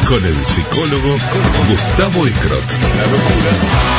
con el psicólogo Gustavo Iskrot. La locura.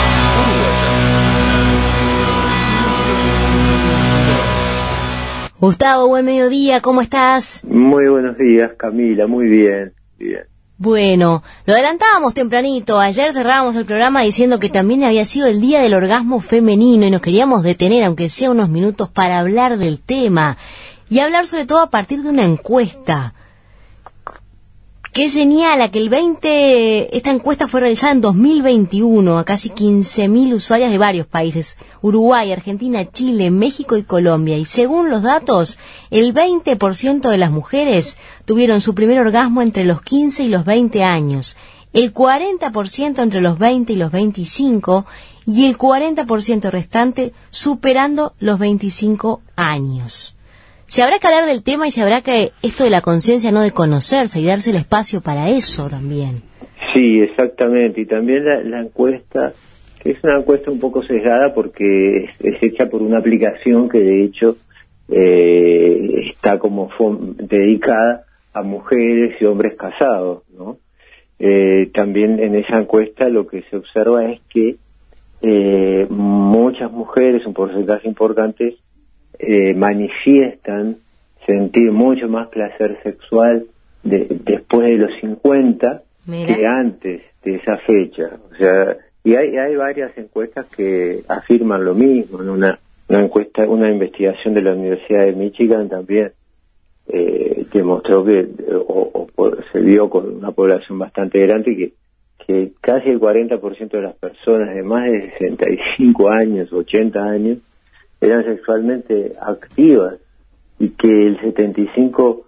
Gustavo, buen mediodía, ¿cómo estás? Muy buenos días, Camila, muy bien, bien. Bueno, lo adelantábamos tempranito, ayer cerrábamos el programa diciendo que también había sido el día del orgasmo femenino y nos queríamos detener, aunque sea unos minutos, para hablar del tema y hablar sobre todo a partir de una encuesta que señala que esta encuesta fue realizada en 2021 a casi 15.000 usuarias de varios países, Uruguay, Argentina, Chile, México y Colombia, y según los datos, el 20% de las mujeres tuvieron su primer orgasmo entre los 15 y los 20 años, el 40% entre los 20 y los 25 y el 40% restante superando los 25 años. Se habrá que hablar del tema y se habrá que esto de la conciencia, no de conocerse y darse el espacio para eso también. Sí, exactamente. Y también la encuesta, que es una encuesta un poco sesgada porque es hecha por una aplicación que de hecho está como dedicada a mujeres y hombres casados, ¿no? También en esa encuesta lo que se observa es que muchas mujeres, un porcentaje importante, manifiestan sentir mucho más placer sexual después de los 50 Mira. que antes de esa fecha. O sea, y hay varias encuestas que afirman lo mismo. En una investigación de la Universidad de Michigan también demostró que se vio con una población bastante grande que casi el 40% de las personas de más de 65 años, 80 años, eran sexualmente activas y que el 75%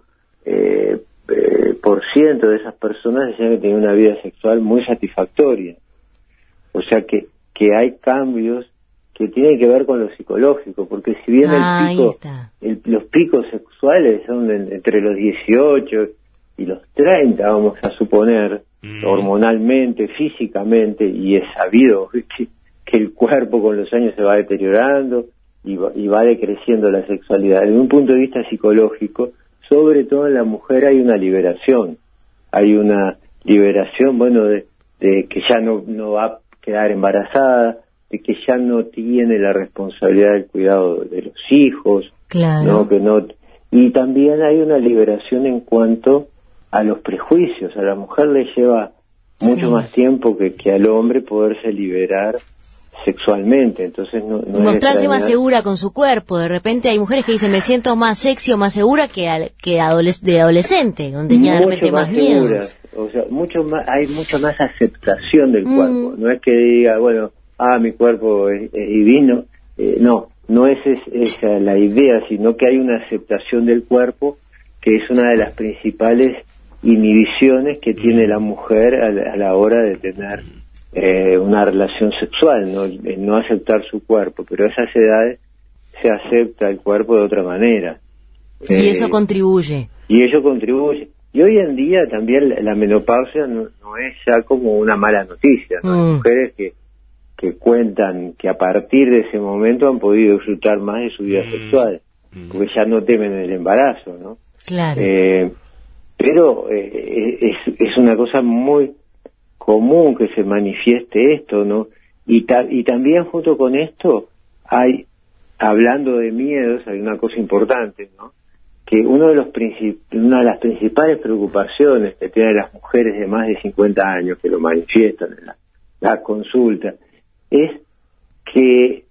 de esas personas decían que tenían una vida sexual muy satisfactoria. O sea que hay cambios que tienen que ver con lo psicológico, porque si bien los picos sexuales son entre los 18 y los 30, vamos a suponer, hormonalmente, físicamente, y es sabido que el cuerpo con los años se va deteriorando y va decreciendo la sexualidad. Desde un punto de vista psicológico, sobre todo en la mujer hay una liberación. Hay una liberación, bueno, de que ya no va a quedar embarazada, de que ya no tiene la responsabilidad del cuidado de los hijos. Claro. Y también hay una liberación en cuanto a los prejuicios. A la mujer le lleva mucho más tiempo que al hombre poderse liberar sexualmente, entonces no mostrarse más segura con su cuerpo. De repente hay mujeres que dicen me siento más sexy o más segura de adolescente, donde ya de repente más miedos. O sea, hay mucha más aceptación del cuerpo. No es que diga, bueno, mi cuerpo es divino. No es esa la idea, sino que hay una aceptación del cuerpo, que es una de las principales inhibiciones que tiene la mujer a la hora de tener una relación sexual, no aceptar su cuerpo, pero a esas edades se acepta el cuerpo de otra manera. Y eso contribuye. Y hoy en día también la menopausia no es ya como una mala noticia, ¿no? Hay mujeres que cuentan que a partir de ese momento han podido disfrutar más de su vida sexual, porque ya no temen el embarazo, ¿no? Claro. Pero es una cosa muy común que se manifieste esto, ¿no? Y también junto con esto hablando de miedos, hay una cosa importante, ¿no? Que una de las principales preocupaciones que tienen las mujeres de más de 50 años, que lo manifiestan en la consulta, es que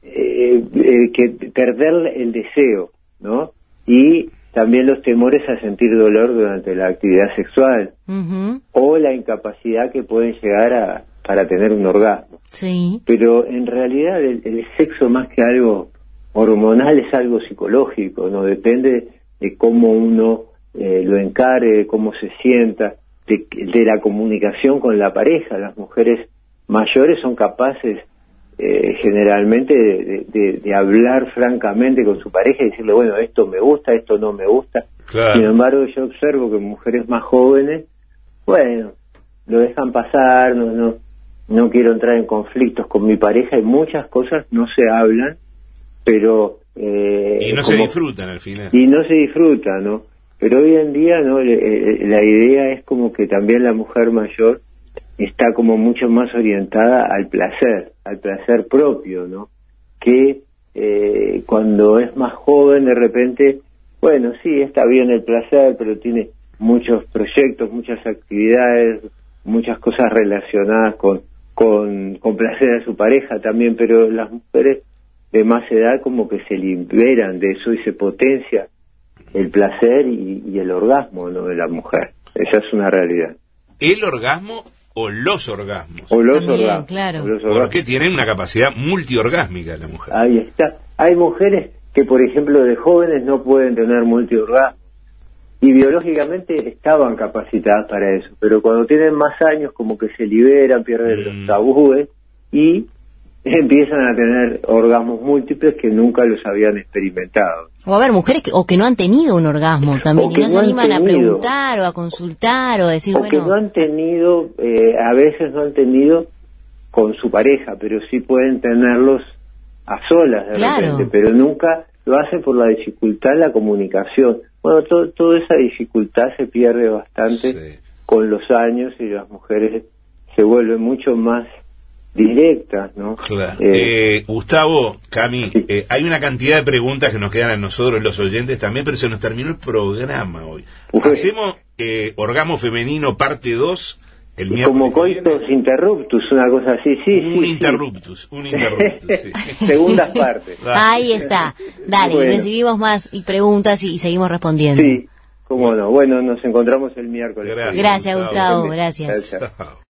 perder el deseo, ¿no? Y también los temores a sentir dolor durante la actividad sexual, o la incapacidad que pueden llegar para tener un orgasmo. Sí. Pero en realidad el sexo, más que algo hormonal, es algo psicológico, ¿no? Depende de cómo uno lo encare, de cómo se sienta, de la comunicación con la pareja. Las mujeres mayores son capaces generalmente de hablar francamente con su pareja y decirle, bueno, esto me gusta, esto no me gusta. Claro. Sin embargo, yo observo que mujeres más jóvenes, bueno, lo dejan pasar, no quiero entrar en conflictos con mi pareja, y muchas cosas no se hablan, pero y no se disfrutan al final. Y no se disfrutan, ¿no? Pero hoy en día no, la idea es como que también la mujer mayor está como mucho más orientada al placer propio, ¿no? Que cuando es más joven de repente, bueno, sí, está bien el placer, pero tiene muchos proyectos, muchas actividades, muchas cosas relacionadas con placer a su pareja también, pero las mujeres de más edad como que se liberan de eso y se potencia el placer y el orgasmo, ¿no?, de la mujer. Esa es una realidad. ¿El orgasmo o los orgasmos? O los también, orgasmos. claro. O los orgasmos. Porque tienen una capacidad multiorgásmica la mujer. Ahí está. Hay mujeres que, por ejemplo, de jóvenes no pueden tener multiorgasmo y biológicamente estaban capacitadas para eso, pero cuando tienen más años como que se liberan, pierden los tabúes y empiezan a tener orgasmos múltiples que nunca los habían experimentado. O a ver, mujeres que no han tenido un orgasmo también, y no se animan a preguntar o a consultar o a decir, o que no han tenido, a veces no han tenido con su pareja, pero sí pueden tenerlos a solas de repente, pero nunca lo hacen por la dificultad de la comunicación. Bueno, toda esa dificultad se pierde bastante con los años y las mujeres se vuelven mucho más directas, ¿no? Claro. Gustavo, Cami, sí. Hay una cantidad de preguntas que nos quedan a nosotros, los oyentes también, pero se nos terminó el programa hoy. Hacemos orgasmo femenino parte 2 el miércoles. Como coitus interruptus, una cosa así, un interruptus, sí. Segundas partes. Ahí está. Dale, bueno. Recibimos más preguntas y seguimos respondiendo. Sí, cómo no. Bueno, nos encontramos el miércoles. Gracias, Gustavo. Gracias. Chao.